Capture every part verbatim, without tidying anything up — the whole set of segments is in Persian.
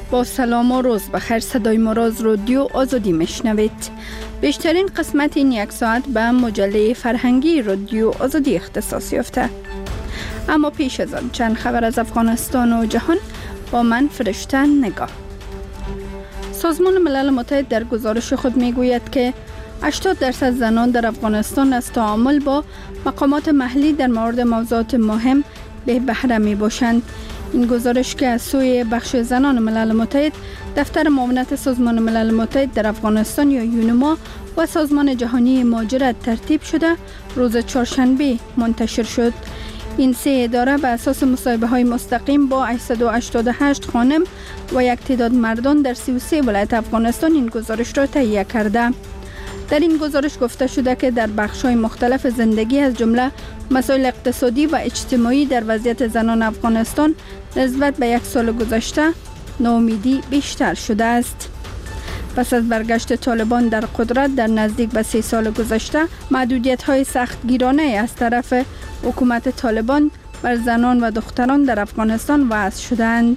با سلام و روز بخیر، صدای ما را از رادیو آزادی میشنوید. بیشترین قسمت این یک ساعت به مجله فرهنگی رادیو آزادی اختصاص یافته. اما پیش از آن چند خبر از افغانستان و جهان با من فرشته نگاه. سازمان ملل متحد در گزارش خود میگوید که هشتاد درصد زنان در افغانستان از تعامل با مقامات محلی در مورد موضوعات مهم به بهره می باشند. این گزارش که از سوی بخش زنان ملل متحد، دفتر معاونت سازمان ملل متحد در افغانستان یا یونما و سازمان جهانی مهاجرت ترتیب شده، روز چهارشنبه منتشر شد. این سه اداره به اساس مصاحبه های مستقیم با هشتصد و هشتاد و هشت خانم و یک تعداد مردان در سی و سه ولایت افغانستان این گزارش را تهیه کرده. در این گزارش گفته شده که در بخش‌های مختلف زندگی از جمله مسائل اقتصادی و اجتماعی در وضعیت زنان افغانستان نسبت به یک سال گذشته ناامیدی بیشتر شده است. پس از برگشت طالبان در قدرت در نزدیک به سه سال گذشته، محدودیت‌های سختگیرانه از طرف حکومت طالبان بر زنان و دختران در افغانستان وضع شدند.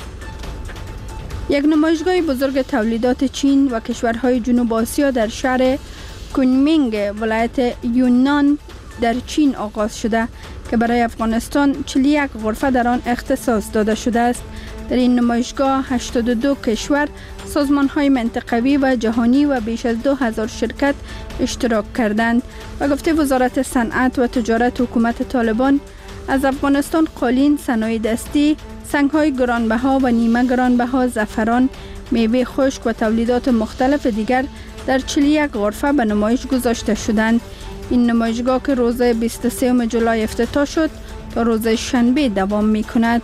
یک نمایشگاه بزرگ تولیدات چین و کشورهای جنوب آسیا در شهر کونمینگ ولایت یونان در چین آغاز شده که برای افغانستان چهل و یک غرفه در آن اختصاص داده شده است. در این نمایشگاه هشتاد و دو کشور، سازمان‌های منطقوی و جهانی و بیش از دو هزار شرکت اشتراک کردند. و گفته وزارت صنعت و تجارت حکومت طالبان از افغانستان قالین، صنایع دستی، سنگ‌های گرانبها و نیمه گرانبها، زعفران، میوه خشک و تولیدات مختلف دیگر در چهل و یک غرفه به نمایش گذاشته شدند. این نمایشگاه که روز بیست و سوم جولای افتتاح شد تا روز شنبه دوام می‌کند.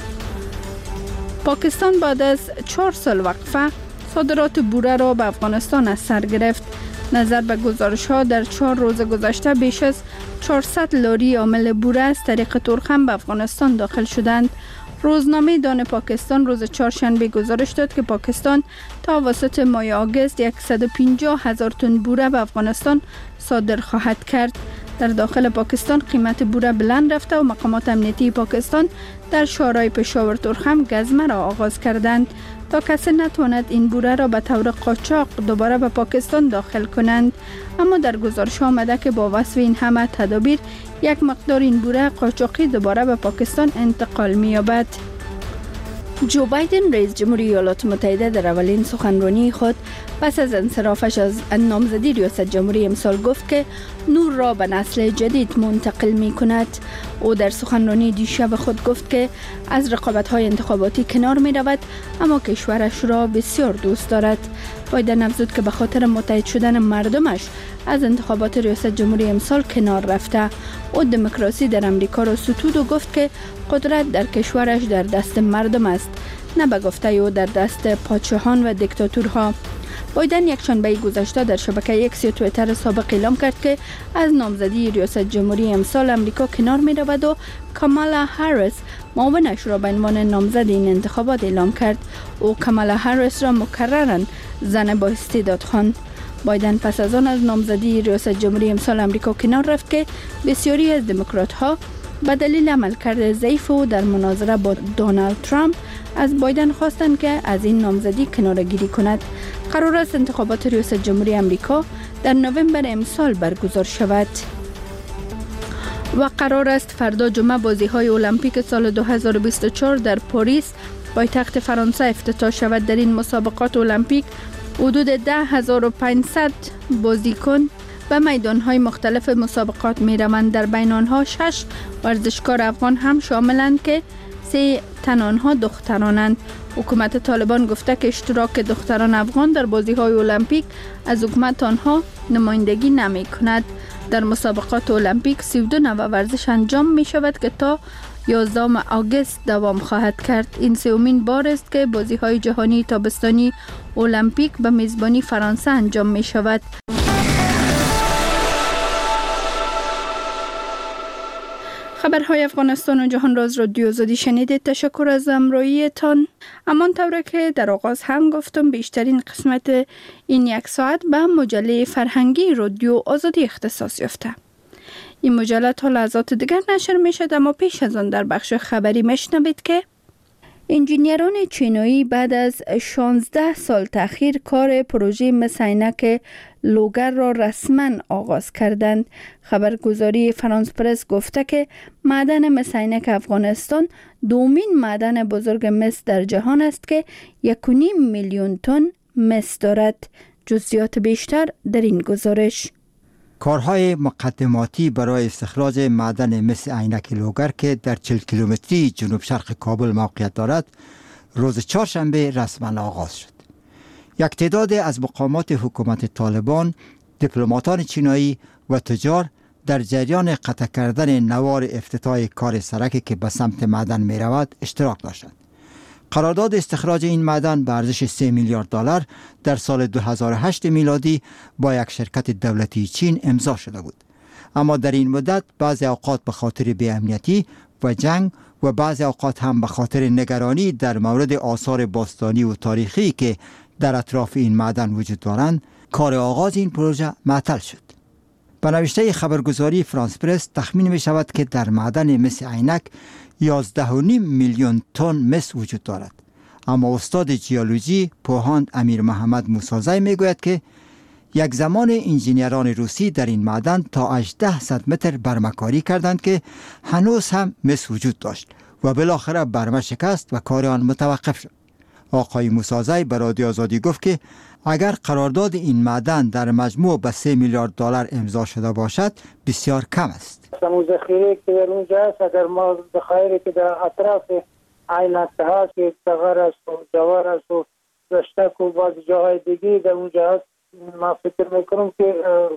پاکستان بعد از چهار سال وقفه صادرات بوره را به افغانستان از سر گرفت. نظر به گزارش‌ها در چهار روز گذشته بیش از چهارصد لاری حامل بوره از طریق ترخم به افغانستان داخل شدند. روزنامه دان پاکستان روز چهارشنبه گزارش داد که پاکستان تا وسط ماه آگوست صد و پنجاه هزار تن بوره به افغانستان صادر خواهد کرد. در داخل پاکستان قیمت بوره بلند رفته و مقامات امنیتی پاکستان در شهرهای پشاور ترخم گزمه را آغاز کردند تا کسی نتواند این بوره را به طور قاچاق دوباره به پاکستان داخل کنند. اما در گزارش آمده که با وصف این همه تدابیر یک مقدار این بوره قاچاقی دوباره به پاکستان انتقال می‌یابد. جو بایدن رئیس جمهوری ایالات متحده در اولین سخنرانی خود پس از انصرافش از نامزدی ریاست جمهوری امسال گفت که نور را به نسل جدید منتقل می کند. او در سخنرانی دیشب خود گفت که از رقابت‌های انتخاباتی کنار می رود، اما کشورش را بسیار دوست دارد. بایدن افزود که به خاطر متحد شدن مردمش از انتخابات ریاست جمهوری امسال کنار رفته. او دموکراسی در امریکا را ستود و گفت که قدرت در کشورش در دست مردم است، نه به گفته او در دست پادشاهان و دیکتاتورها. بایدن یک شنبه گذشته در شبکه ایکس یا توییتر سابق اعلام کرد که از نامزدی ریاست جمهوری امسال امریکا کنار می رود و کامالا هریس معاونش را به عنوان نامزد این انتخابات اعلام کرد. او کامالا هریس را مکرراً زن با استعداد خواند. بایدن پس از آن از نامزدی ریاست جمهوری امسال امریکا کنار رفت که بسیاری از دموکرات ها به دلیل عملکرد ضعیف او در مناظره با دونالد ترامپ از بایدن خواستند که از این نامزدی کناره‌گیری کند. قرار است انتخابات ریاست جمهوری امریکا در نوامبر امسال برگزار شود. و قرار است فردا جمعه بازی‌های المپیک سال دو هزار و بیست و چهار در پاریس پایتخت فرانسه افتتاح شود. در این مسابقات المپیک حدود ده هزار و پانصد بازیکن به میدان‌های مختلف مسابقات می‌روند. در بین آنها شش ورزشکار افغان هم شاملند که سه تن آنها دخترانند. حکومت طالبان گفته که اشتراک دختران افغان در بازی‌های المپیک از حکومت آنها نمایندگی نمی‌کند. در مسابقات المپیک سی و دو نوع ورزش انجام می‌شود که تا یازدهم آگوست دوام خواهد کرد. این سومین بار است که بازی‌های جهانی تابستانی المپیک به میزبانی فرانسه انجام می‌شود. خبرهای افغانستان و جهان را از رادیو آزادی شنیدید. تشکر از همراهیتان. همان طور که در آغاز هم گفتم، بیشترین قسمت این یک ساعت به مجله فرهنگی رادیو آزادی اختصاص یافته. این مجله تا لحظات دیگر نشر می شد، اما پیش از آن در بخش خبری میشنوید که انجینیران چینایی بعد از شانزده سال تأخیر کار پروژه مس عینک لوگر را رسما آغاز کردند. خبرگزاری فرانس پرس گفته که معدن مس عینک افغانستان دومین معدن بزرگ مس در جهان است که یک و نیم میلیون تن مس دارد. جزئیات بیشتر در این گزارش. کارهای مقدماتی برای استخراج معدن مس عینک لوگر که در چهل کیلومتری جنوب شرق کابل موقعیت دارد روز چهارشنبه رسما آغاز شد. یک تعداد از مقامات حکومت طالبان، دیپلماتان چینایی و تجار در جریان قطع کردن نوار افتتاح کار سرکی که به سمت معدن می رود اشتراک داشتند. قرارداد استخراج این معدن به ارزش سه میلیارد دلار در سال دو هزار و هشت میلادی با یک شرکت دولتی چین امضا شده بود. اما در این مدت بعضی اوقات به خاطر بی‌امنیتی و جنگ و بعضی اوقات هم به خاطر نگرانی در مورد آثار باستانی و تاریخی که در اطراف این معدن وجود دارند، کار آغاز این پروژه معطل شد. به نوشته خبرگزاری فرانس پرس تخمین می شود که در معدن مس عینک یازده و نیم میلیون تن مس وجود دارد. اما استاد جیولوژی پوهاند امیر محمد موسازی می گوید که یک زمان انجینیران روسی در این معدن تا هجده صد متر برمه‌کاری کردند که هنوز هم مس وجود داشت و بالاخره برمه شکست و کار آن متوقف شد. آقای موسازی به رادیو آزادی گفت که اگر قرارداد این معدن در مجموع به سه میلیارد دلار امضا شده باشد بسیار کم است. ذخیره که در اونجا است، اگر ما ذخایری که در اطراف عینک هست که تغر است و جوار است و رشتک و بعض جاهای دیگه در اونجا هست، ما فکر میکنم که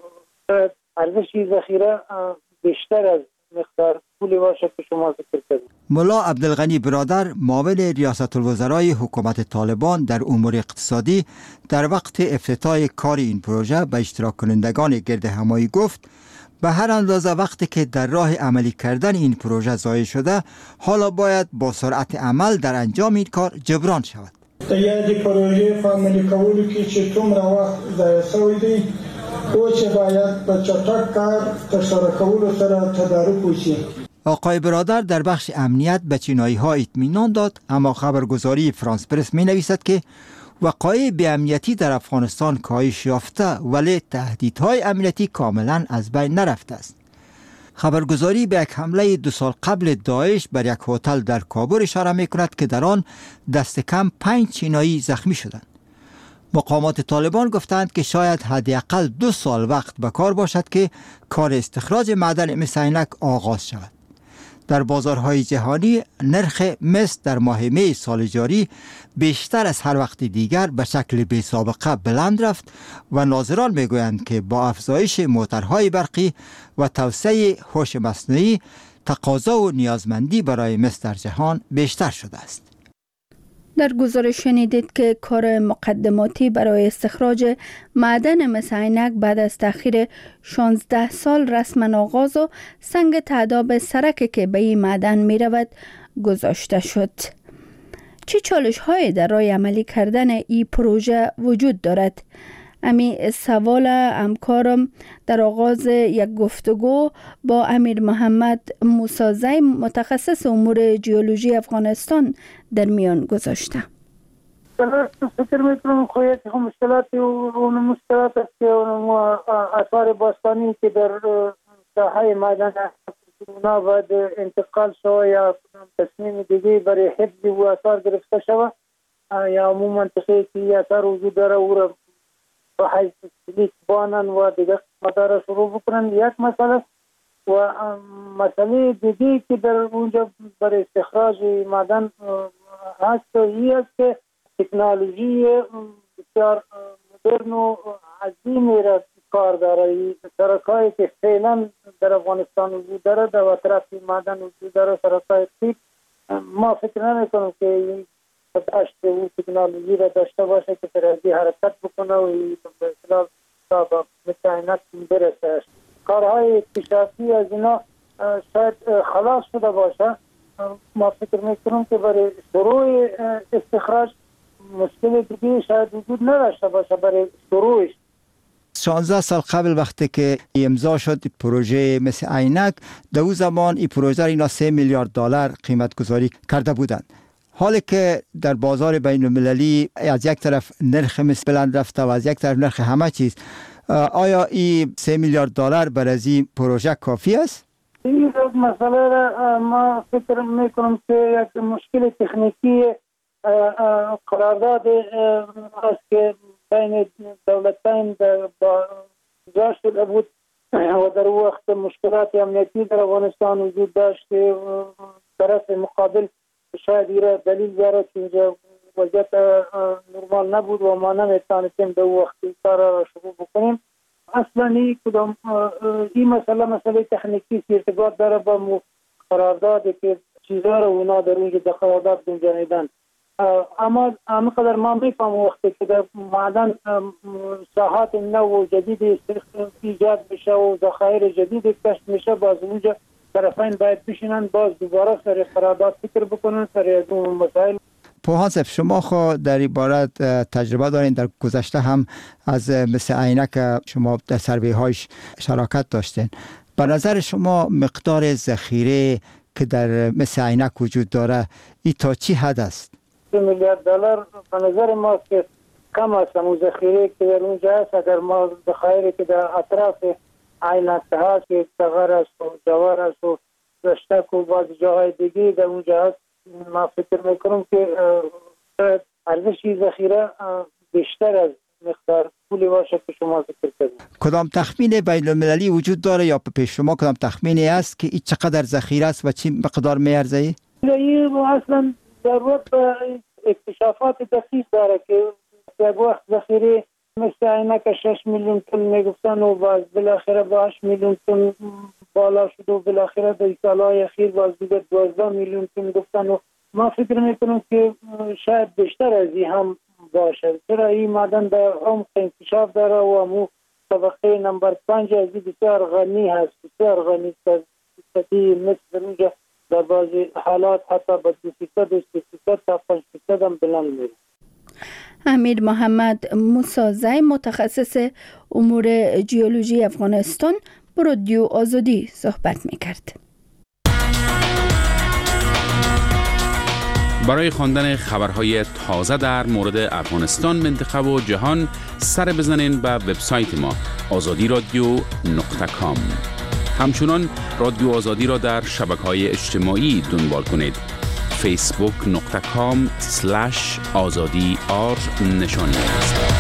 ارزش ذخیره بیشتر از مقدار پولی باشه که شما ذکر کردید. ملا عبدالغنی برادر، معاون ریاست الوزرای حکومت طالبان در امور اقتصادی، در وقت افتتاح کار این پروژه به اشتراک کنندگان گرد همایی گفت به هر اندازه وقتی که در راه عملی کردن این پروژه ضایع شده، حالا باید با سرعت عمل در انجام این کار جبران شود. د یادې پروژې په عملي کولو کې چې څومره وخت ضایع شوی دی او چې باید په چټک کار ترسره کولو سره تدارک وشي. آقای برادر در بخش امنیت به چینایی ها اطمینان داد، اما خبرگزاری فرانس پرس می نویسد که وقایع بی‌امنیتی در افغانستان کاهش یافته ولی تهدیدهای امنیتی کاملا از بین نرفته است. خبرگزاری به یک حمله دو سال قبل داعش بر یک هتل در کابل اشاره می کند که در آن دست کم پنج چینایی زخمی شدند. مقامات طالبان گفتند که شاید حداقل دو سال وقت به کار باشد که کار استخراج معدن مس عینک آغاز شود. در بازارهای جهانی نرخ مس در ماه می سال جاری بیشتر از هر وقت دیگر به شکل بی سابقه بلند رفت و ناظران میگویند که با افزایش موتورهای برقی و توسعه هوش مصنوعی تقاضا و نیازمندی برای مس در جهان بیشتر شده است. در گزارش شنیدید که کار مقدماتی برای استخراج معدن مس عینک بعد از تأخیر شانزده سال رسما آغاز و سنگ تعداب سرکی که به این معدن می رود گذاشته شد. چه چالش های در راه عملی کردن این پروژه وجود دارد؟ امی سوال همکارم در آغاز یک گفتگو با امیر محمد موسازی متخصص امور جیولوژی افغانستان در میان گذاشته. فکر میکنم خواهد که مشکلات اون مشکلات است که آثار باستانی که در ساحه معدن اونا باید انتقال شود یا تصمیم دیگه برای حفظ و آثار گرفته شود یا عموم منطقه که آثار وجود داره او را و حیث سلیک بانن و دیگه مدار شروع بکنن یک مسئله و مسئله دیگه که در اونجا برای استخراج معدن هست این است که تکنولوژی بسیار مدرن و عظیمی را کار داره. سرکایی که فعلا در افغانستان وجود داره در اطراف معدن وجود داره سرکای تیپ ما فکر نمی کنم که داشت او تکنولوژی را داشته باشه که ترازی حرکت بکنه و به اصطلاح تا مثل عینک برسه. کارهای اکتشافی از اینا شاید خلاص شده باشه. ما فکر میکنم که برای شروع استخراج مشکل دیگه شاید وجود نداشته باشه برای شروعش. شانزده سال قبل وقتی که امضا شد پروژه مثل عینک، در اون زمان این پروژه اینا سه میلیارد دلار قیمت گذاری کرده بودند. حالی که در بازار بین المللی از یک طرف نرخ مس بلند رفته و از یک طرف نرخ همه چیز، آیا این سه میلیارد دلار برای این پروژه کافی است؟ این مسئله را ما فکر میکنم که یک مشکل تکنیکی قرارداد است که بین دولتین با جا شده بود و در وقت مشکلات امنیتی در افغانستان وجود داشت. طرف مقابل شاید ایره دلیل بیاره که اینجا وضعیت نرمال نبود و ما نمیتونستیم در وقت کار را شروع بکنیم. اصلا این کدام این مسئله مسئله تکنیکی ارتباط داره با قراردادی که چیزها رو اونا در اونجا در قرارداد گنجانیدن. اما همینقدر ما میفهم وقتی که در معدن ساحات نو و جدید ایجاد بشه و ذخایر جدید کشف میشه، باز اونجا طرفین باید بشینن باز دوباره سر قرارداد فکر بکنن سر از اون مسائل. پوهان صاحب، شما خو در عبارت تجربه دارین، در گذشته هم از مثل عینک شما در سروی هایش شراکت داشتین. به نظر شما مقدار ذخیره که در مثل عینک وجود داره ای تا چی حد است؟ دو میلیارد دلار به نظر ما که کم است. اون ذخیره که در اونجا هست، اگر ما ذخایری که در اطراف عینک هست که تغر است و جوار است و رشتک و بعض جاهای دیگه در اونجا هست، ما فکر میکنم که ارزشی ذخیره بیشتر از مقدار پولی باشه که شما فکر کنید. کدام تخمین بین المللی وجود داره یا پیش شما کدام تخمینی است که این چقدر ذخیره است و چی مقدار میارزه؟ این اصلا ضرورت به اکتشافات دقیق داره که یک وقت ذخیره مثل عینک شش میلیون تن میگفتن و باز بالاخره با هشت میلیون تن بالا شد و بالاخره در سالهای اخیر باز دیگه دوازده میلیون تن گفتن و ما فکر میکنم که شاید بیشتر از این هم باشه. چرا این معدن در عمق انکشاف داره و مو طبقه نمبر پنج از بسیار غنی هست، بسیار غنی است. سطحی مثل اونجا در بعضی حالات حتی با دو فیصد و سه فیصد تا پنج فیصد هم بلند میره. امیر محمد موسازی، متخصص امور ژئولوژی افغانستان، با رادیو آزادی صحبت میکرد. برای خواندن خبرهای تازه در مورد افغانستان، منطقه و جهان سر بزنین به وبسایت ما آزادی رادیو نقطه کام. همچنان رادیو آزادی را در شبکه‌های اجتماعی دنبال کنید. فیسبوک نقطه کام سلش آزادی آر نشانی است.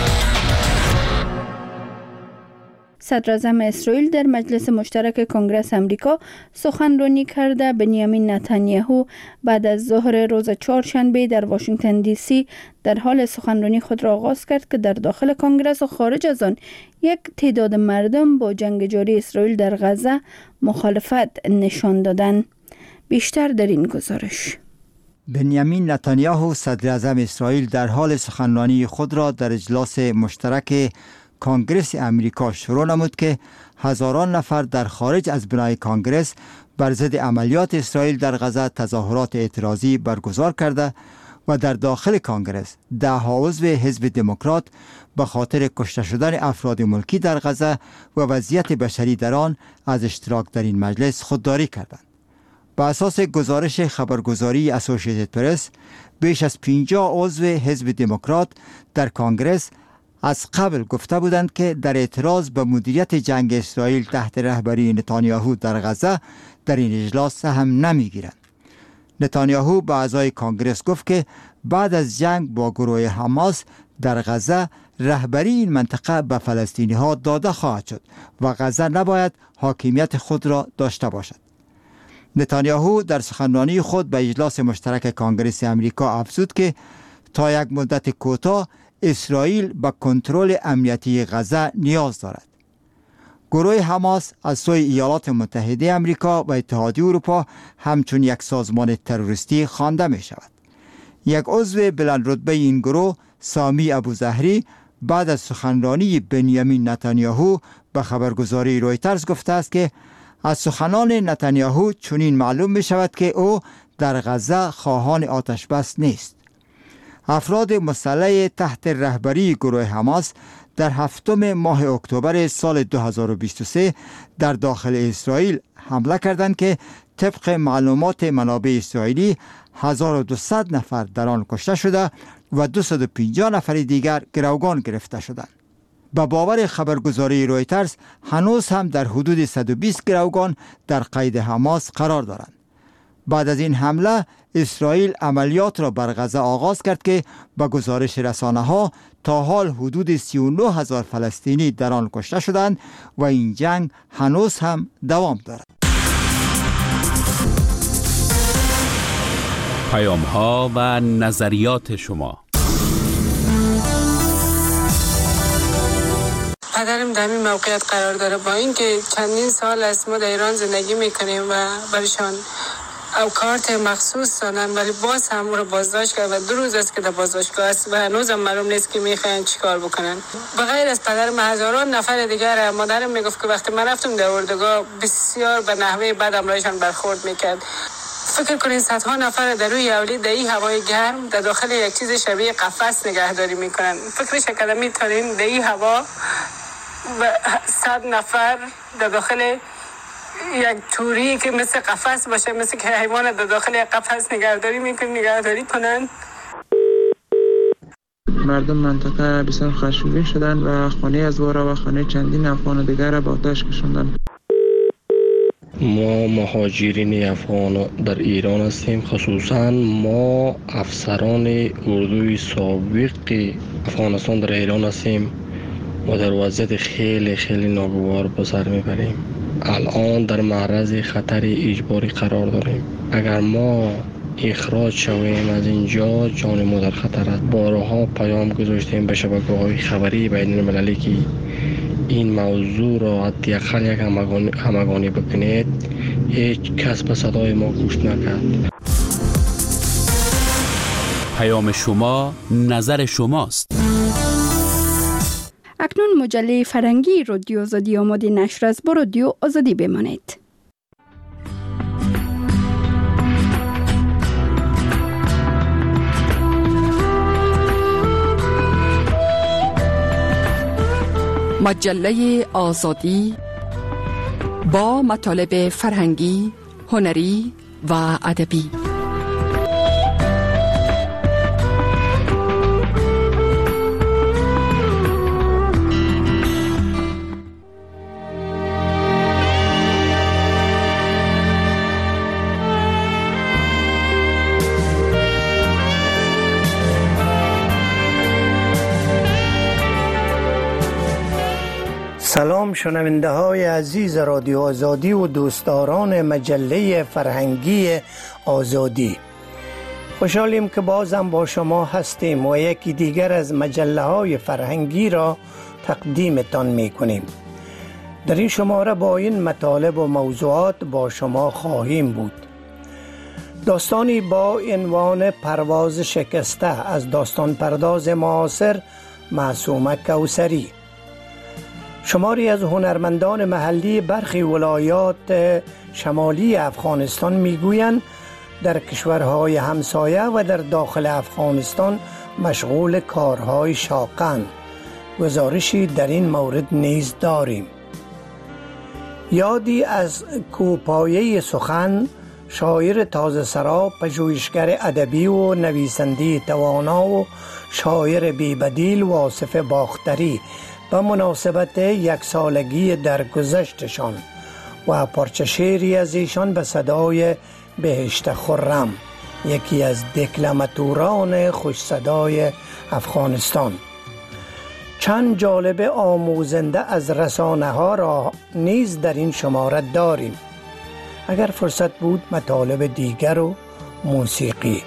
صدر اعظم اسرائیل در مجلس مشترک کنگره امریکا سخنرانی کرده. بنیامین نتانیاهو بعد از ظهر روز چهارشنبه در واشنگتن دی سی در حال سخنرانی خود را آغاز کرد که در داخل کنگره و خارج از آن یک تعداد مردم با جنگ جاری اسرائیل در غزه مخالفت نشان دادند. بیشتر در این گزارش. بنیامین نتانیاهو صدر اعظم اسرائیل در حال سخنرانی خود را در اجلاس مشترک کنگره امریکا شروع نمود که هزاران نفر در خارج از بنای کنگره بر ضد عملیات اسرائیل در غزه تظاهرات اعتراضی برگزار کرده و در داخل کنگره ده‌ها عضو حزب دموکرات به خاطر کشته شدن افراد ملکی در غزه و وضعیت بشری در آن از اشتراک در این مجلس خودداری کردند. بر اساس گزارش خبرگزاری اسوسییتد پرس، بیش از پنجاه عضو حزب دموکرات در کنگره از قبل گفته بودند که در اعتراض به مدیریت جنگ اسرائیل تحت رهبری نتانیاهو در غزه در این اجلاس سهم نمیگیرند. نتانیاهو به اعضای کنگره گفت که بعد از جنگ با گروه حماس در غزه رهبری این منطقه به فلسطینی ها داده خواهد شد و غزه نباید حاکمیت خود را داشته باشد. نتانیاهو در سخنرانی خود به اجلاس مشترک کنگره امریکا افزود که تا یک مدت کوتاه اسرائیل به کنترل امنیتی غزه نیاز دارد. گروه حماس از سوی ایالات متحده امریکا و اتحادیه اروپا همچون یک سازمان تروریستی خوانده می شود. یک عضو بلند رتبه این گروه، سامی ابوظهری، بعد از سخنرانی بنیامین نتانیاهو به خبرگزاری رویترز گفته است که از سخنان نتانیاهو چنین معلوم می شود که او در غزه خواهان آتش بس نیست. افراد مسلح تحت رهبری گروه حماس در هفتم ماه اکتبر سال دو هزار و بیست و سه در داخل اسرائیل حمله کردند که طبق معلومات منابع اسرائیلی هزار و دویست نفر در آن کشته شده و دویست و پنجاه نفر دیگر گروگان گرفته شدند. به باور خبرگزاری رویترز هنوز هم در حدود صد و بیست گروگان در قید حماس قرار دارند. بعد از این حمله اسرائیل عملیات را بر غزه آغاز کرد که به گزارش رسانه ها تا حال حدود سی و نه هزار فلسطینی در آن کشته شدند و این جنگ هنوز هم دوام دارد. پیام ها و نظریات شما. پدرم در این موقعیت قرار داره، با اینکه چندین سال است ما در ایران زندگی میکنیم و برشان او کارت مخصوص دادن، ولی باز هم او رو بازداشت کرد و دو روز است که در بازداشتگاه است و هنوز هم معلوم نیست که میخواین چیکار بکنن. بغیر از پدرم هزاران نفر دیگر. مادرم میگفت که وقتی من رفتم در اردوگاه بسیار به نحوه بد امرایشان برخورد میکرد. فکر کنین صدها نفر در روی اولی در این هوای گرم در داخل یک چیز شبیه قفس نگهداری میکنن. فکرش کردم میتونین در این هوا و صد نفر در داخل یک توری که مثل قفس باشه، مثل که حیوان در داخل یک قفس نگهداری میکنن نگهداری کنن. مردم منطقه بسیار خشمگین شدن و خانه از وارا و خانه چندین افغان دیگر را به آتش کشاندند. ما مهاجرین افغان در ایران هستیم، خصوصا ما افسران اردوی سابق افغانستان در ایران هستیم و در وضعیت خیلی خیلی ناگوار به سر میبریم. الان در معرض خطر اجباری قرار داریم. اگر ما اخراج شویم از اینجا جان ما در خطر است. بارها پیام گذاشتیم به شبکه‌های خبری بین المللی که این موضوع را حداقل یک همگانی, همگانی بکنید. هیچ کس به صدای ما گوش نکرد. پیام شما نظر شماست. اکنون مجله فرهنگی رادیو آزادی آماده نشر است. با رادیو آزادی بمانید. مجله آزادی با مطالب فرهنگی، هنری و ادبی. سلام شنونده های عزیز رادیو آزادی و دوستداران مجله فرهنگی آزادی. خوشحالیم که بازم با شما هستیم و یکی دیگر از مجله های فرهنگی را تقدیمتان می کنیم. در این شماره با این مطالب و موضوعات با شما خواهیم بود. داستانی با عنوان پرواز شکسته از داستان پرداز معاصر معصومه کوثری. شماری از هنرمندان محلی برخی ولایات شمالی افغانستان میگویند در کشورهای همسایه و در داخل افغانستان مشغول کارهای شاقند. گزارشی در این مورد نیز داریم. یادی از کوپایه سخن، شاعر تازه سرا، پژوهشگر ادبی و نویسنده توانا و شاعر بی‌بدیل واصف باختری به مناسبت یک سالگی درگذشتشان و پارچه شعری از ایشان به صدای بهشت خرم، یکی از دکلماتوران خوش صدای افغانستان. چند جالب آموزنده از رسانه ها را نیز در این شماره داریم. اگر فرصت بود مطالب دیگر و موسیقی.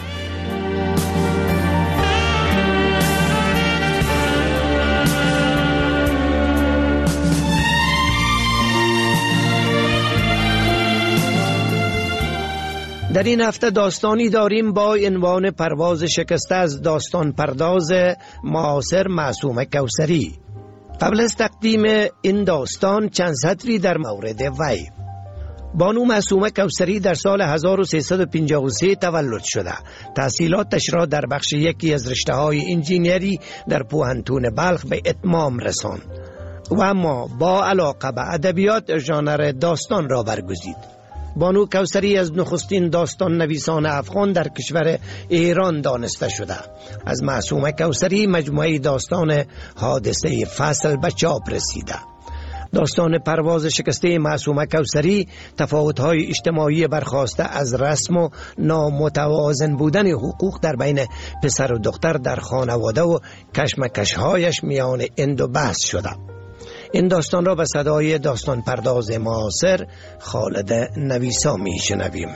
در این هفته داستانی داریم با عنوان پرواز شکسته از داستان پرداز معاصر معصومه کوثری. قبل از تقدیم این داستان چند سطری در مورد وی. بانو معصومه کوثری در سال هزار و سیصد و پنجاه و سه تولد شده. تحصیلاتش را در بخش یکی از رشته‌های انجینری در پوهنتون بلخ به اتمام رساند و اما با علاقه به ادبیات ژانر داستان را برگزید. بانو کوثری از نخستین داستان نویسان افغان در کشور ایران دانسته شده. از معصومه کوثری مجموعه داستان حادثه فصل به چاپ رسیده. داستان پرواز شکسته معصومه کوثری تفاوت‌های اجتماعی برخاسته از رسم و نامتوازن بودن حقوق در بین پسر و دختر در خانواده و کشمکش‌هایش میان اند و بحث شده. این داستان را به صدای داستان پرداز معاصر خالد نویسا می شنویم.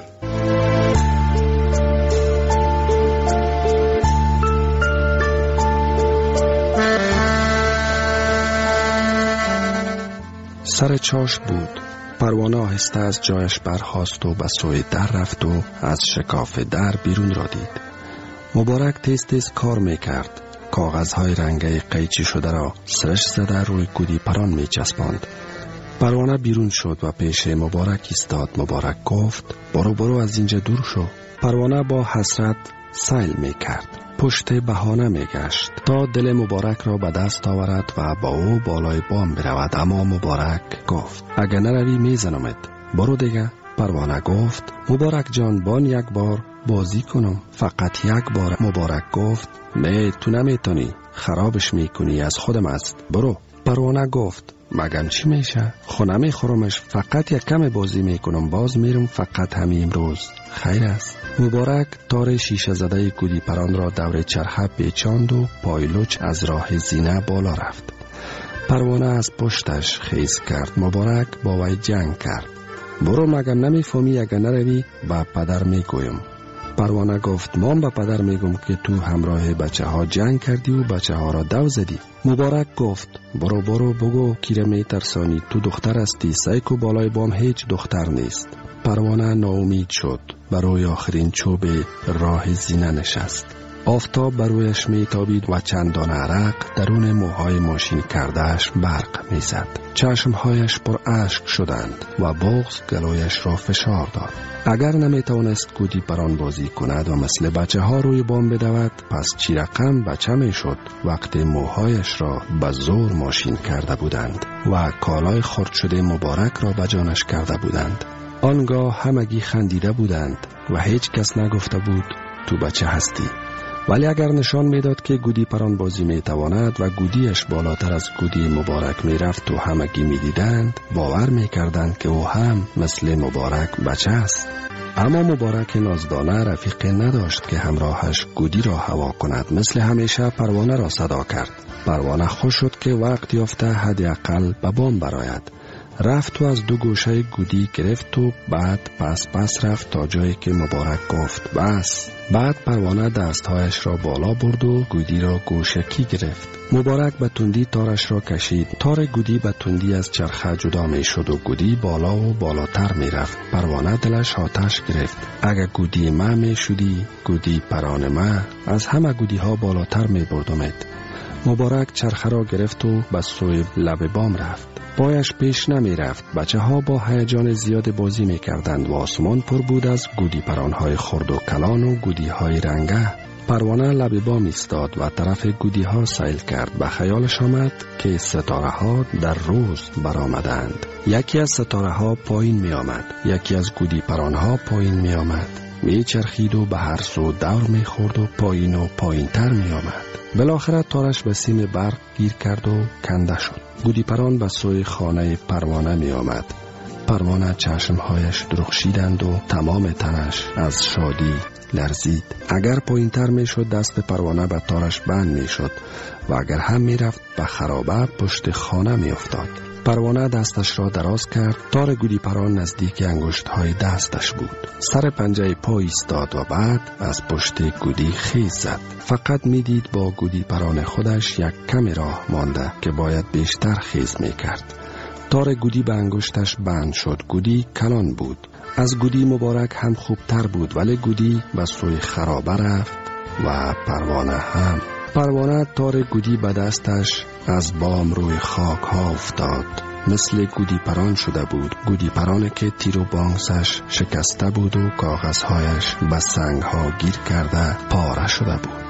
سر چاش بود. پروانه آهسته از جایش برخاست و به سوی در رفت و از شکاف در بیرون را دید. مبارک تیز تیز کار می کرد. کاغذهای رنگی قیچی شده را سرش زده روی گودی پران می چسباند. پروانه بیرون شد و پیش مبارک ایستاد. مبارک گفت برو برو از اینجا دور شو. پروانه با حسرت سیل می کرد. پشت بهانه می گشت تا دل مبارک را به دست آورد و با او بالای بام برود، اما مبارک گفت اگه نروی می زنمت، برو دیگه. پروانه گفت مبارک جان بان یک بار بازی کنم، فقط یک بار. مبارک گفت نه تو نمیتونی، خرابش میکنی، از خودم است، برو. پروانه گفت مگم چی میشه؟ خو نمیخورمش، فقط یک کم بازی میکنم، باز میرم، فقط همین امروز. خیر است. مبارک تار شیشه زده گودی پران را دور چرخه پیچاند و پایلوچ از راه زینه بالا رفت. پروانه از پشتش خیز کرد. مبارک با وی جنگ کرد. برو مگم نمیفهمی، اگر نروی با پدر میگویم. پروانه گفت من با پدر میگم که تو همراه بچه ها جنگ کردی و بچه ها را دو زدی. مبارک گفت برو برو بگو کیره می ترسانی، تو دختر هستی، سایکو بالای بام هیچ دختر نیست. پروانه ناامید شد. برای آخرین چوب راه زینه نشست. آفتاب برویش می تابید و چندان عرق درون موهای ماشین کردهش برق می زد. چشمهایش پر اشک شدند و بغض گلویش را فشار داد. اگر نمی توانست گودی پران بازی کند و مثل بچه ها روی بام بدود، پس چی رقم بچه می شد وقتی موهایش را به زور ماشین کرده بودند و کالای خرد شده مبارک را به جانش کرده بودند. آنگاه همگی خندیده بودند و هیچ کس نگفته بود تو بچه هستی. ولی اگر نشان میداد که گودی پران بازی میتواند و گودیش بالاتر از گودی مبارک میرفت و همگی میدیدند، باور میکردند که او هم مثل مبارک بچه است. اما مبارک نازدانه رفیق نداشت که همراهش گودی را هوا کند. مثل همیشه پروانه را صدا کرد. پروانه خوش شد که وقت یافته حداقل به بام براید. رفت و از دو گوشه گودی گرفت و بعد پس پس رفت تا جایی که مبارک گفت بس. بعد پروانه دستهایش را بالا برد و گودی را گوشکی گرفت. مبارک به تندی تارش را کشید. تار گودی به تندی از چرخه جدا می شد و گودی بالا و بالاتر می رفت. پروانه دلش آتش گرفت. اگر گودی ما می شدی، گودی پران ما، از همه گودی ها بالاتر می بردمت. مبارک چرخه را گرفت و به سوی لب بام رفت. پایش پیش نمی رفت. بچه ها با هیجان زیاد بازی می کردند و آسمان پر بود از گودی پران های خرد و کلان و گودی های رنگه. پروانه لب بام ایستاد و طرف گودی ها سیل کرد. به خیالش آمد که ستاره ها در روز برآمدند. یکی از ستاره ها پایین می آمد، یکی از گودی پران ها پایین می آمد. می چرخید و به هر سو دور می خورد و پایین و پایین تر می آمد. بالاخره تارش به سیم برق گیر کرد و کنده شد. گودی پران به سوی خانه پروانه می آمد. پروانه چشمهایش درخشیدند و تمام تنش از شادی لرزید. اگر پایین تر می شد دست پروانه به تارش بند می شد و اگر هم می رفت به خرابه پشت خانه می افتاد. پروانه دستش را دراز کرد. تار گودی پران نزدیک انگشت های دستش بود. سر پنجه پا ایستاد و بعد از پشت گودی خیز زد. فقط می دید با گودی پران خودش یک کم راه مانده که باید بیشتر خیز می کرد. تار گودی به انگشتش بند شد. گودی کلان بود. از گودی مبارک هم خوبتر بود، ولی گودی به سوی خرابه رفت و پروانه هم. پروانه تار گودی به دستش از بام روی خاک ها افتاد. مثل گودی پران شده بود. گودی پرانه که تیر و بانگسش شکسته بود و کاغذهایش به سنگ ها گیر کرده پاره شده بود.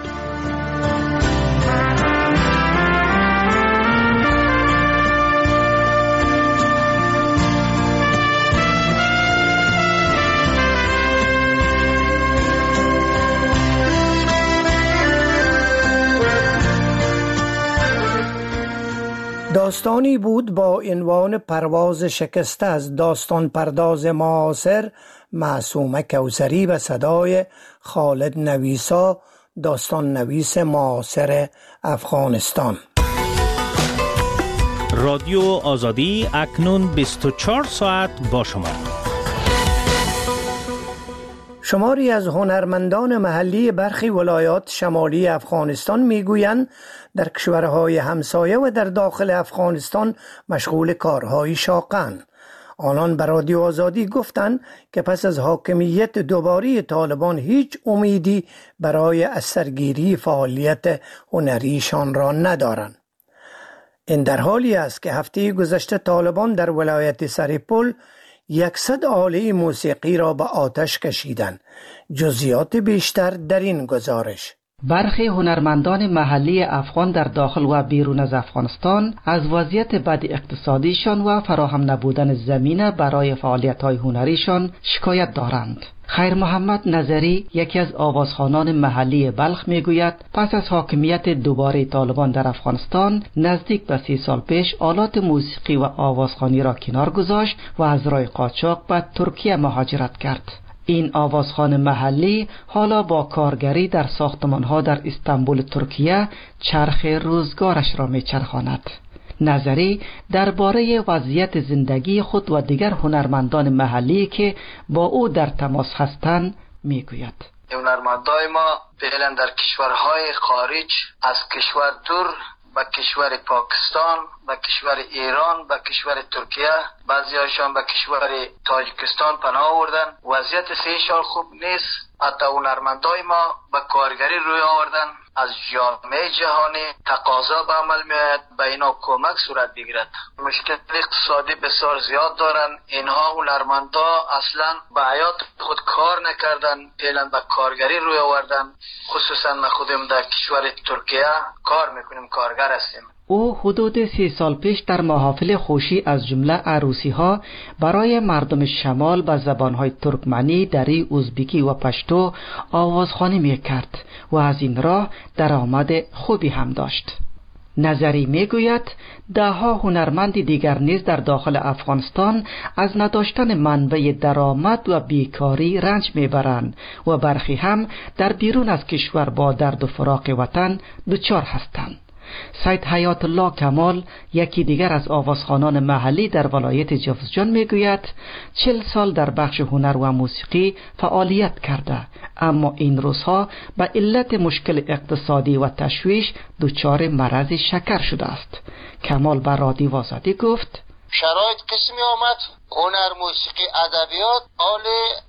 داستانی بود با عنوان پرواز شکسته از داستان پرداز معاصر معصومه کوثری به صدای خالد نویسا، داستان نویس معاصر افغانستان. رادیو آزادی اکنون بیست و چهار ساعت با شما. شماری از هنرمندان محلی برخی ولایات شمالی افغانستان میگویند در کشورهای همسایه و در داخل افغانستان مشغول کارهای شاقند. آنان به رادیو آزادی گفتند که پس از حاکمیت دوباره طالبان هیچ امیدی برای از سرگیری فعالیت هنریشان را ندارند. این در حالی است که هفته گذشته طالبان در ولایت سرپل یکصد آله موسیقی را به آتش کشیدند. جزئیات بیشتر در این گزارش. برخی هنرمندان محلی افغان در داخل و بیرون از افغانستان از وضعیت بد اقتصادیشان و فراهم نبودن زمینه برای فعالیت‌های هنریشان شکایت دارند. خیر محمد نظری، یکی از آوازخوانان محلی بلخ میگوید پس از حاکمیت دوباره طالبان در افغانستان نزدیک به سی سال پیش آلات موسیقی و آوازخوانی را کنار گذاشت و از راه قاچاق به ترکیه مهاجرت کرد. این آوازخوان محلی حالا با کارگری در ساختمان‌ها در استانبول ترکیه چرخ روزگارش را میچرخاند. نظری درباره وضعیت زندگی خود و دیگر هنرمندان محلی که با او در تماس هستند میگوید. هنرمندان ما فعلا در کشورهای خارج، از کشور دور به کشور پاکستان، به کشور ایران، به کشور ترکیه، بعضی‌هاشان به کشور تاجیکستان پناه آوردن. وضعیت سه‌شان خوب نیست. حتی هنرمندان ما به کارگری روی آوردن. از جامعه جهانی تقاضا به عمل میاد به اینا کمک صورت بگیرد. مشکل اقتصادی بسیار زیاد دارن. اینها هنرمندا اصلا به حیات خود کار نکردن، فعلا به کارگری روی آوردن. خصوصا ما خودم در کشور ترکیه کار میکنیم، کارگر هستیم. او حدود سی سال پیش در محافل خوشی از جمله عروسی ها برای مردم شمال به زبانهای ترکمنی، دری، ازبکی و پشتو آوازخوانی میکرد و از این راه درآمد خوبی هم داشت. نظری میگوید ده ها هنرمند دیگر نیز در داخل افغانستان از نداشتن منبع درآمد و بیکاری رنج میبرند و برخی هم در بیرون از کشور با درد و فراق وطن دچار هستند. سید حیات الله کمال، یکی دیگر از آوازخوانان محلی در ولایت جوزجان میگوید چل سال در بخش هنر و موسیقی فعالیت کرده، اما این روزها به علت مشکل اقتصادی و تشویش دچار مرض شکر شده است. کمال به رادیو آزادی گفت شرایط قسمی آمد، هنر، موسیقی، ادبیات آل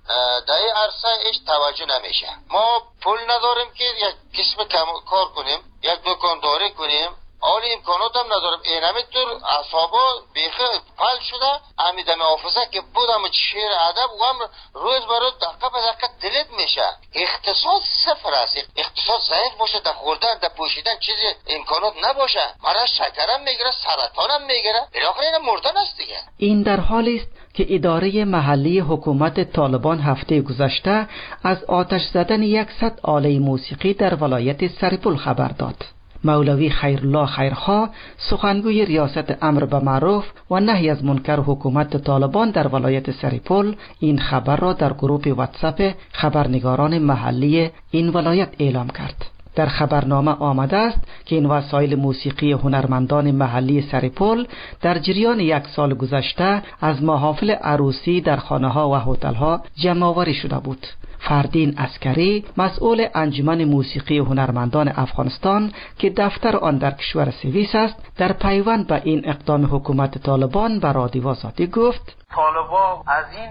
دای عرصه ایش توجه نمیشه. ما پول نداریم که یک قسم کار کنیم، یک دکانداری کنیم، آل امکانات هم نداریم. این همینطور اصحابا بیخه پل شده، امیدم حافظه که بودم شعر ادب و هم روز برای دقیقه به دقیقه دلیت میشه. اقتصاد صفر است. اقتصاد ضعیف باشه، در خوردن در پوشیدن چیزی امکانات نباشه، مرا شکرم میگیره، سرطانم میگیره، بالاخره این مردن است دیگه. این در حالی است که اداره محلی حکومت طالبان هفته گذشته از آتش زدن یکصد آله موسیقی در ولایت سرپل خبر داد. مولوی خیرالله خیرخواه، سخنگوی ریاست امر به معروف و نهی از منکر حکومت طالبان در ولایت سرپل، این خبر را در گروه واتساپ خبرنگاران محلی این ولایت اعلام کرد. در خبرنامه آمده است که این وسایل موسیقی هنرمندان محلی سرپل در جریان یک سال گذشته از محافل عروسی در خانه‌ها و هتل‌ها جمع آوری شده بود. فردین عسکری، مسئول انجمن موسیقی هنرمندان افغانستان که دفتر آن در کشور سوئیس است، در پیوند به این اقدام حکومت طالبان به رادیو آزادی گفت طالبان از این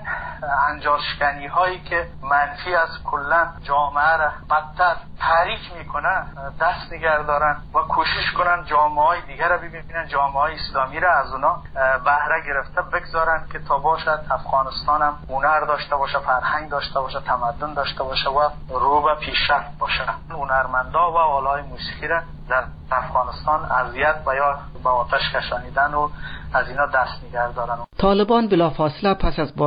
انجاشکنی هایی که منفی از کلا جامعه را بدتر تحریک میکنن دست نگه دارن و کوشش کنن جامعه های دیگر را ببینن، جامعه های اسلامی را از اونا بهره گرفته بگذارن که تا باشد افغانستان هم هنر داشته باشه، فرهنگ داشته باشه، تمدن داشته باشه و رو به پیشرفت باشه. هنرمندا و آلای موسیقی را در افغانستان اذیت و یا با آتش کشانیدن و از اینا دست نگه دارن. طالبان بلافاصله پس از